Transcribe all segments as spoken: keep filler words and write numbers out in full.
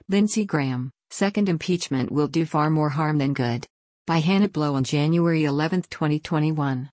Lindsey Graham, second impeachment will do far more harm than good. By Hannah Blow on January eleventh, twenty twenty-one.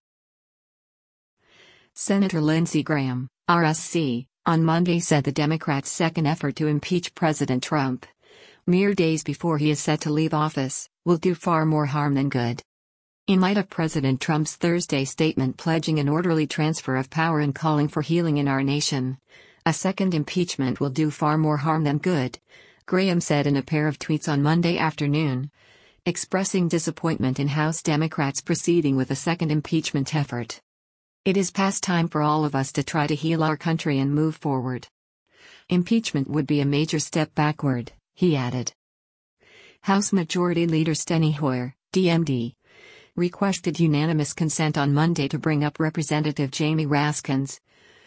Senator Lindsey Graham, R S C, on Monday said the Democrats' second effort to impeach President Trump, mere days before he is set to leave office, will do far more harm than good. In light of President Trump's Thursday statement pledging an orderly transfer of power and calling for healing in our nation, a second impeachment will do far more harm than good, Graham said in a pair of tweets on Monday afternoon, expressing disappointment in House Democrats proceeding with a second impeachment effort. It is past time for all of us to try to heal our country and move forward. Impeachment would be a major step backward, he added. House Majority Leader Steny Hoyer, D M D, requested unanimous consent on Monday to bring up Representative Jamie Raskin's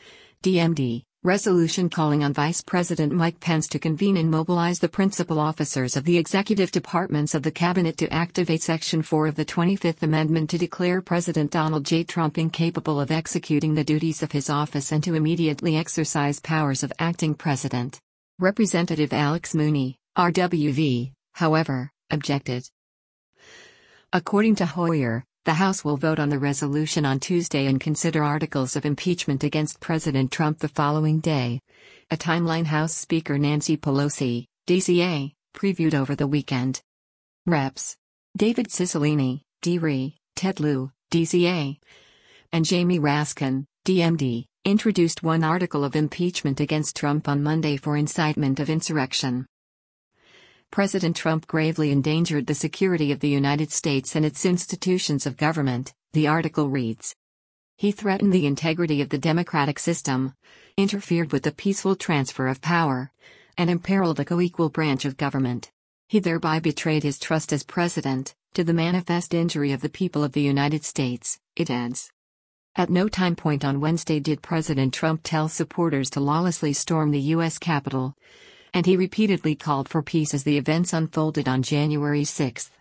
D M D resolution calling on Vice President Mike Pence to convene and mobilize the principal officers of the executive departments of the cabinet to activate Section four of the twenty-fifth Amendment to declare President Donald J. Trump incapable of executing the duties of his office and to immediately exercise powers of acting president. Representative Alex Mooney, R W V, however, objected. According to Hoyer, the House will vote on the resolution on Tuesday and consider articles of impeachment against President Trump the following day, a timeline House Speaker Nancy Pelosi, D C A, previewed over the weekend. Reps. David Cicilline, D R I, Ted Lieu, D C A, and Jamie Raskin, D M D, introduced one article of impeachment against Trump on Monday for incitement of insurrection. President Trump gravely endangered the security of the United States and its institutions of government, the article reads. He threatened the integrity of the democratic system, interfered with the peaceful transfer of power, and imperiled a co-equal branch of government. He thereby betrayed his trust as president, to the manifest injury of the people of the United States, it adds. At no time point on Wednesday did President Trump tell supporters to lawlessly storm the U S Capitol, and he repeatedly called for peace as the events unfolded on January sixth.